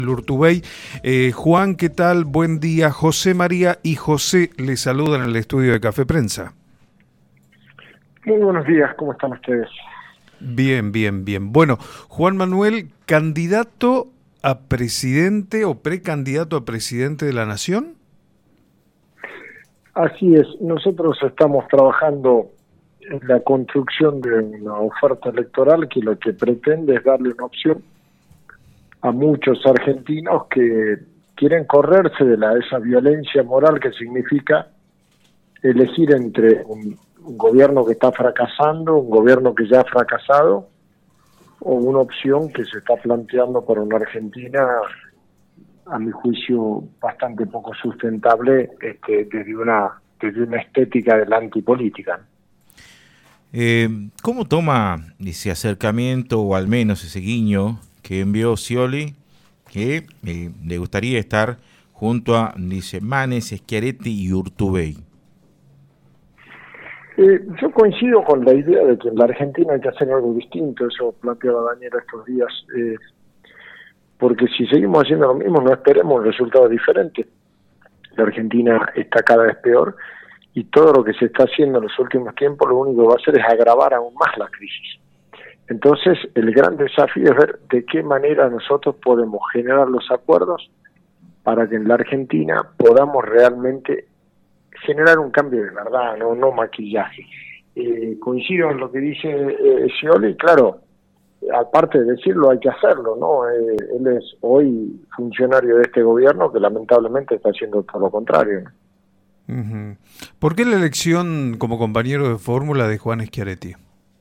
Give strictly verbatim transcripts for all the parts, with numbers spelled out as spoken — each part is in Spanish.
Urtubey. Eh, Juan, ¿qué tal? Buen día. José María y José le saludan en el estudio de Café Prensa. Muy buenos días, ¿cómo están ustedes? Bien, bien, bien. Bueno, Juan Manuel, ¿candidato a presidente o precandidato a presidente de la Nación? Así es, nosotros estamos trabajando en la construcción de una oferta electoral que lo que pretende es darle una opción a muchos argentinos que quieren correrse de la esa violencia moral que significa elegir entre un, un gobierno que está fracasando, un gobierno que ya ha fracasado, o una opción que se está planteando para una Argentina, a mi juicio, bastante poco sustentable este, desde una desde una estética de la antipolítica. Eh, ¿Cómo toma ese acercamiento, o al menos ese guiño que envió Scioli, que eh, le gustaría estar junto a, dice, Manes, Schiaretti y Urtubey? Eh, yo coincido con la idea de que en la Argentina hay que hacer algo distinto, eso planteaba Daniela estos días, eh, porque si seguimos haciendo lo mismo no esperemos resultados diferentes. La Argentina está cada vez peor y todo lo que se está haciendo en los últimos tiempos lo único que va a hacer es agravar aún más la crisis. Entonces, el gran desafío es ver de qué manera nosotros podemos generar los acuerdos para que en la Argentina podamos realmente generar un cambio de verdad, no, no maquillaje. Eh, coincido en lo que dice eh, Scioli, claro, aparte de decirlo hay que hacerlo, ¿no? Eh, él es hoy funcionario de este gobierno que lamentablemente está haciendo todo lo contrario, ¿no? Uh-huh. ¿Por qué la elección como compañero de fórmula de Juan Schiaretti?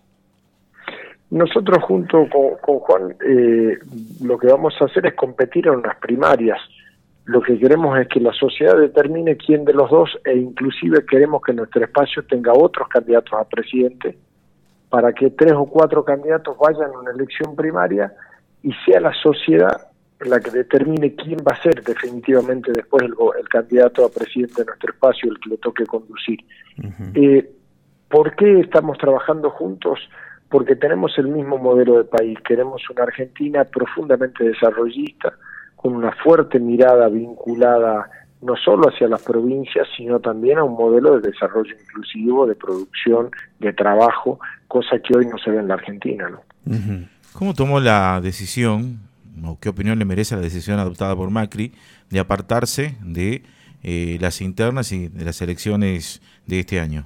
Nosotros junto con, con Juan eh, lo que vamos a hacer es competir en unas primarias. Lo que queremos es que la sociedad determine quién de los dos, e inclusive queremos que nuestro espacio tenga otros candidatos a presidente, para que tres o cuatro candidatos vayan a una elección primaria y sea la sociedad la que determine quién va a ser definitivamente después el, el candidato a presidente de nuestro espacio, el que le toque conducir. Uh-huh. Eh, ¿Por qué estamos trabajando juntos? Porque tenemos el mismo modelo de país. Queremos una Argentina profundamente desarrollista, con una fuerte mirada vinculada no solo hacia las provincias, sino también a un modelo de desarrollo inclusivo, de producción, de trabajo, cosa que hoy no se ve en la Argentina, ¿no? Uh-huh. ¿Cómo tomó la decisión, o qué opinión le merece la decisión adoptada por Macri de apartarse de eh, las internas y de las elecciones de este año?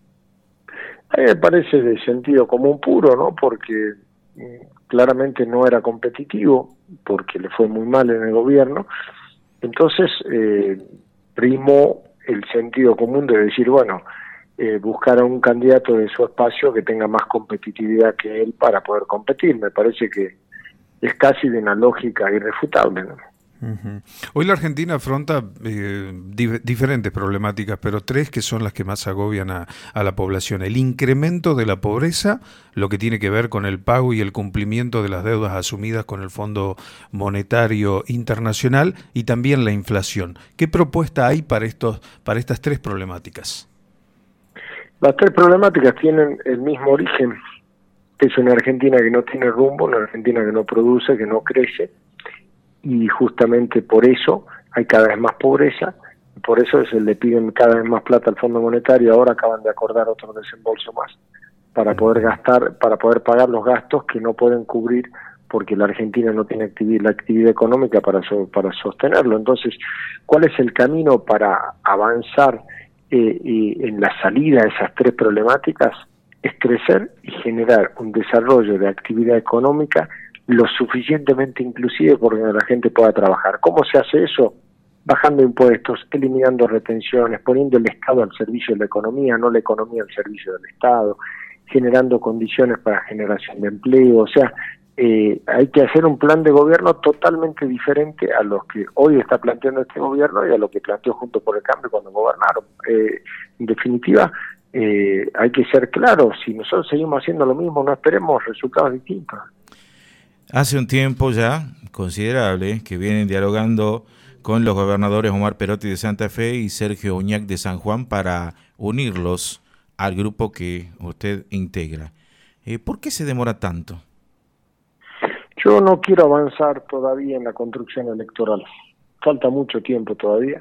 A mí me parece de sentido común puro, ¿no? Porque mm, claramente no era competitivo, porque le fue muy mal en el gobierno. Entonces, eh, primó el sentido común de decir, bueno, eh, buscar a un candidato de su espacio que tenga más competitividad que él para poder competir. Me parece que es casi de una lógica irrefutable, ¿no? Uh-huh. Hoy la Argentina afronta eh, di- diferentes problemáticas, pero tres que son las que más agobian a, a la población. El incremento de la pobreza, lo que tiene que ver con el pago y el cumplimiento de las deudas asumidas con el Fondo Monetario Internacional, y también la inflación. ¿Qué propuesta hay para estos, para estas tres problemáticas? Las tres problemáticas tienen el mismo origen. Es una Argentina que no tiene rumbo, una Argentina que no produce, que no crece, y justamente por eso hay cada vez más pobreza, por eso se le piden cada vez más plata al Fondo Monetario. Ahora acaban de acordar otro desembolso más para poder gastar, para poder pagar los gastos que no pueden cubrir porque la Argentina no tiene actividad, la actividad económica para so, para sostenerlo. Entonces, ¿cuál es el camino para avanzar eh, y en la salida de esas tres problemáticas? Es crecer y generar un desarrollo de actividad económica lo suficientemente inclusive porque la gente pueda trabajar. ¿Cómo se hace eso? Bajando impuestos, eliminando retenciones, poniendo el Estado al servicio de la economía, no la economía al servicio del Estado, generando condiciones para generación de empleo. O sea, eh, hay que hacer un plan de gobierno totalmente diferente a los que hoy está planteando este gobierno y a lo que planteó Juntos por el Cambio cuando gobernaron. Eh, en definitiva, eh, hay que ser claros, si nosotros seguimos haciendo lo mismo, no esperemos resultados distintos. Hace un tiempo ya considerable que vienen dialogando con los gobernadores Omar Perotti de Santa Fe y Sergio Uñac de San Juan para unirlos al grupo que usted integra. Eh, ¿Por qué se demora tanto? Yo no quiero avanzar todavía en la construcción electoral. Falta mucho tiempo todavía.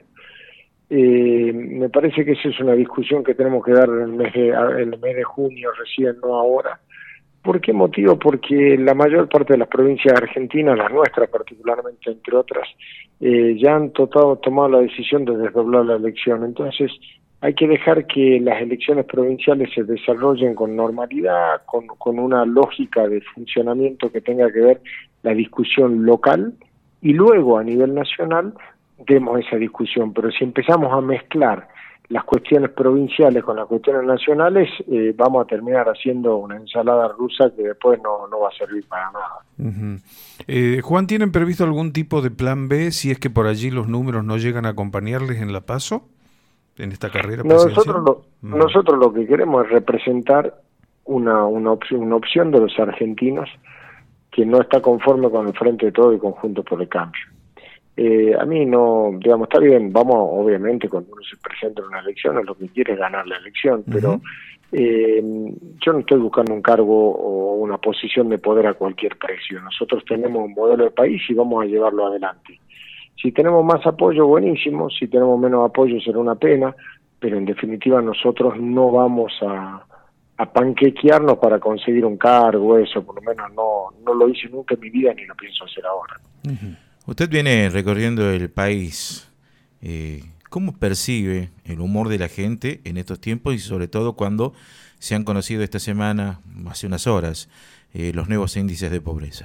Eh, me parece que esa es una discusión que tenemos que dar en el mes de, en el mes de junio recién, no ahora. ¿Por qué motivo? Porque la mayor parte de las provincias argentinas, las nuestras particularmente, entre otras, eh, ya han totado, tomado la decisión de desdoblar la elección. Entonces, hay que dejar que las elecciones provinciales se desarrollen con normalidad, con, con una lógica de funcionamiento que tenga que ver la discusión local, y luego a nivel nacional demos esa discusión. Pero si empezamos a mezclar las cuestiones provinciales con las cuestiones nacionales, eh, vamos a terminar haciendo una ensalada rusa que después no, no va a servir para nada. Uh-huh. eh, Juan, ¿tienen previsto algún tipo de plan B si es que por allí los números no llegan a acompañarles en la PASO, en esta carrera presidencial? Nosotros lo, uh-huh. nosotros lo que queremos es representar una, una, opción, una opción de los argentinos que no está conforme con el Frente de Todos y Conjuntos por el Cambio. Eh, a mí no, digamos, está bien, vamos, obviamente, cuando uno se presenta en una elección, es lo que quiere es ganar la elección, uh-huh. pero eh, yo no estoy buscando un cargo o una posición de poder a cualquier precio. Nosotros tenemos un modelo de país y vamos a llevarlo adelante. Si tenemos más apoyo, buenísimo; si tenemos menos apoyo, será una pena, pero en definitiva nosotros no vamos a, a panquequearnos para conseguir un cargo, eso, por lo menos no, no lo hice nunca en mi vida ni lo pienso hacer ahora. Uh-huh. Usted viene recorriendo el país. Eh, ¿Cómo percibe el humor de la gente en estos tiempos y sobre todo cuando se han conocido esta semana, hace unas horas, eh, los nuevos índices de pobreza?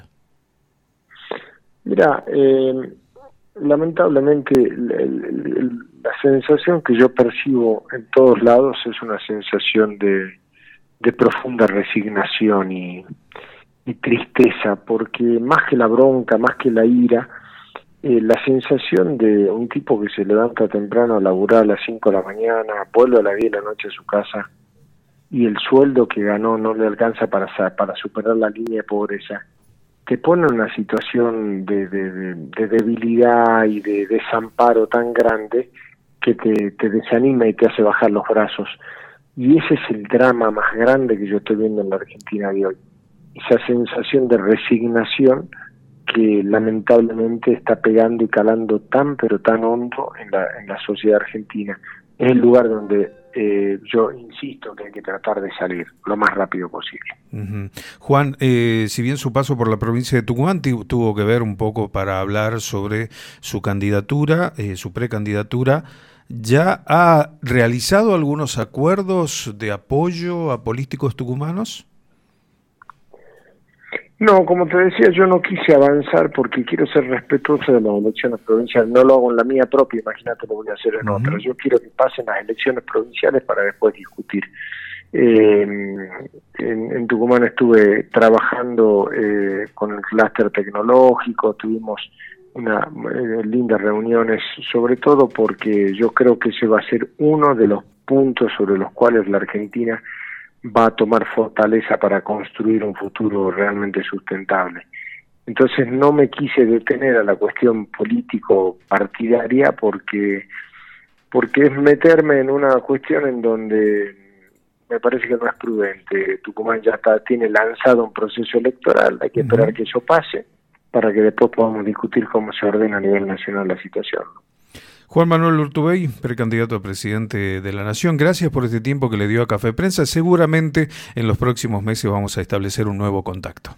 Mira, eh, lamentablemente el, el, el, la sensación que yo percibo en todos lados es una sensación de, de profunda resignación y, y tristeza, porque más que la bronca, más que la ira, Eh, la sensación de un tipo que se levanta temprano a laburar a las cinco de la mañana, vuelve a las diez de la noche a su casa y el sueldo que ganó no le alcanza para, para superar la línea de pobreza, te pone en una situación de, de, de, de debilidad y de desamparo tan grande que te, te desanima y te hace bajar los brazos. Y ese es el drama más grande que yo estoy viendo en la Argentina de hoy. Esa sensación de resignación que lamentablemente está pegando y calando tan pero tan hondo en la, en la sociedad argentina. Es el lugar donde eh, yo insisto que hay que tratar de salir lo más rápido posible. Uh-huh. Juan, eh, si bien su paso por la provincia de Tucumán t- tuvo que ver un poco para hablar sobre su candidatura, eh, su precandidatura, ¿ya ha realizado algunos acuerdos de apoyo a políticos tucumanos? No, como te decía, yo no quise avanzar porque quiero ser respetuoso de las elecciones provinciales. No lo hago en la mía propia, imagínate, lo voy a hacer en uh-huh. otra. Yo quiero que pasen las elecciones provinciales para después discutir. Eh, en, en Tucumán estuve trabajando eh, con el clúster tecnológico, tuvimos unas eh, lindas reuniones, sobre todo porque yo creo que ese va a ser uno de los puntos sobre los cuales la Argentina va a tomar fortaleza para construir un futuro realmente sustentable. Entonces no me quise detener a la cuestión político-partidaria porque, porque es meterme en una cuestión en donde me parece que no es prudente. Tucumán ya está, tiene lanzado un proceso electoral, hay que esperar uh-huh. que eso pase para que después podamos discutir cómo se ordena a nivel nacional la situación. Juan Manuel Urtubey, precandidato a presidente de la Nación, gracias por este tiempo que le dio a Café Prensa. Seguramente en los próximos meses vamos a establecer un nuevo contacto.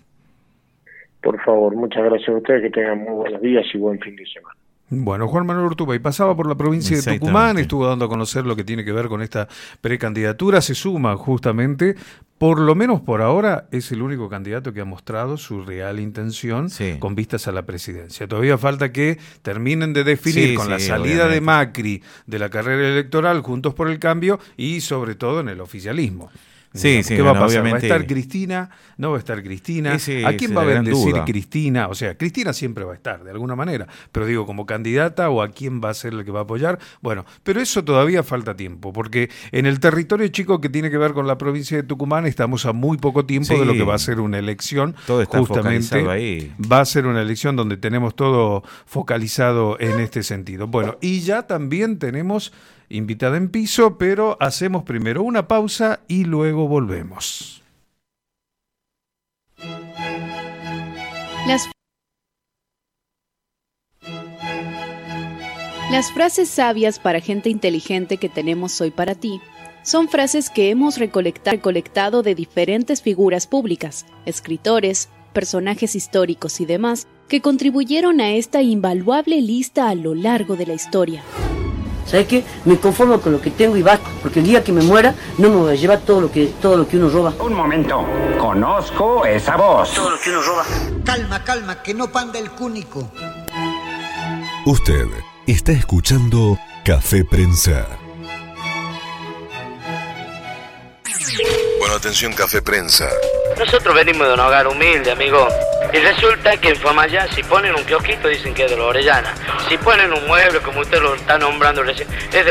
Por favor, muchas gracias a ustedes, que tengan muy buenos días y buen fin de semana. Bueno, Juan Manuel Urtubey pasaba por la provincia de Tucumán, estuvo dando a conocer lo que tiene que ver con esta precandidatura, se suma justamente, por lo menos por ahora, es el único candidato que ha mostrado su real intención sí. con vistas a la presidencia. Todavía falta que terminen de definir sí, con sí, la salida obviamente. de Macri de la carrera electoral, Juntos por el Cambio, y sobre todo en el oficialismo. Sí, sí, ¿Qué va bueno, a pasar? obviamente... ¿Va a estar Cristina? ¿No va a estar Cristina? Ese, ¿A quién va a bendecir duda. Cristina? O sea, Cristina siempre va a estar, de alguna manera, pero digo, como candidata, o a quién va a ser el que va a apoyar. Bueno, pero eso todavía falta tiempo, porque en el territorio chico que tiene que ver con la provincia de Tucumán estamos a muy poco tiempo sí. de lo que va a ser una elección. Todo está justamente ahí. Va a ser una elección donde tenemos todo focalizado en este sentido. Bueno, y ya también tenemos invitada en piso, pero hacemos primero una pausa y luego volvemos. Las Las frases sabias para gente inteligente que tenemos hoy para ti son frases que hemos recolecta- recolectado de diferentes figuras públicas, escritores, personajes históricos y demás, que contribuyeron a esta invaluable lista a lo largo de la historia. ¿Sabes qué? Me conformo con lo que tengo y basta, porque el día que me muera no me voy a llevar todo lo que, todo lo que uno roba. Un momento, conozco esa voz. Todo lo que uno roba. Calma, calma, que no panda el cúnico. Usted está escuchando Café Prensa. Bueno, atención, Café Prensa. Nosotros venimos de un hogar humilde, amigo. Y resulta que en Famallá, si ponen un kiosquito, dicen que es de los Orellana. Si ponen un mueble, como usted lo está nombrando recién, es de